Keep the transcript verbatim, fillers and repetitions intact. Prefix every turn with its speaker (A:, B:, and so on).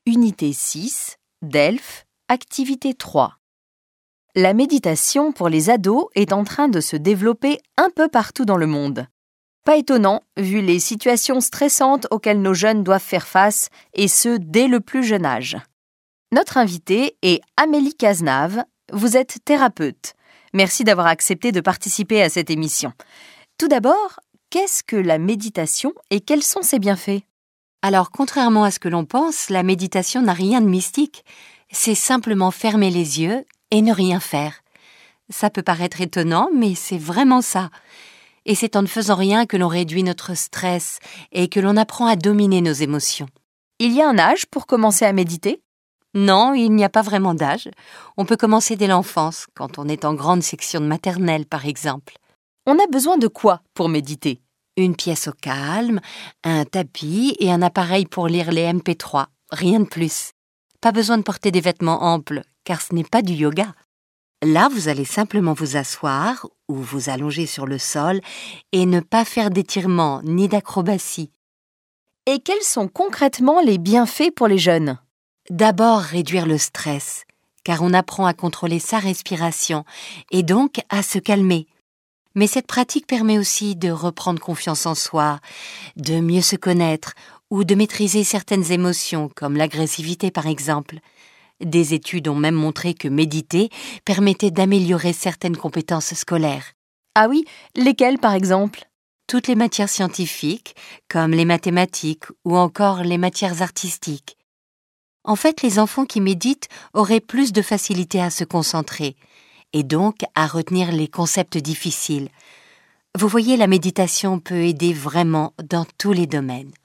A: Unité six, Delphes, activité trois. La méditation pour les ados est en train de se développer un peu partout dans le monde. Pas étonnant, vu les situations stressantes auxquelles nos jeunes doivent faire face, et ce, dès le plus jeune âge. Notre invitée est Amélie Cazenave. Vous êtes thérapeute. Merci d'avoir accepté de participer à cette émission. Tout d'abord, qu'est-ce que la méditation et quels sont ses bienfaits ?
B: Alors, contrairement à ce que l'on pense, la méditation n'a rien de mystique. C'est simplement fermer les yeux et ne rien faire. Ça peut paraître étonnant, mais c'est vraiment ça. Et c'est en ne faisant rien que l'on réduit notre stress et que l'on apprend à dominer nos émotions.
A: Il y a un âge pour commencer à méditer ?
B: Non, il n'y a pas vraiment d'âge. On peut commencer dès l'enfance, quand on est en grande section de maternelle, par exemple.
A: On a besoin de quoi pour méditer ?
B: Une pièce au calme, un tapis et un appareil pour lire les M P trois. Rien de plus. Pas besoin de porter des vêtements amples, car ce n'est pas du yoga. Là, vous allez simplement vous asseoir ou vous allonger sur le sol et ne pas faire d'étirements ni d'acrobatie.
A: Et quels sont concrètement les bienfaits pour les jeunes ?
B: D'abord, réduire le stress, car on apprend à contrôler sa respiration et donc à se calmer. Mais cette pratique permet aussi de reprendre confiance en soi, de mieux se connaître ou de maîtriser certaines émotions, comme l'agressivité par exemple. Des études ont même montré que méditer permettait d'améliorer certaines compétences scolaires.
A: Ah oui, lesquelles par exemple ?
B: Toutes les matières scientifiques, comme les mathématiques ou encore les matières artistiques. En fait, les enfants qui méditent auraient plus de facilité à se concentrer et donc à retenir les concepts difficiles. Vous voyez, la méditation peut aider vraiment dans tous les domaines.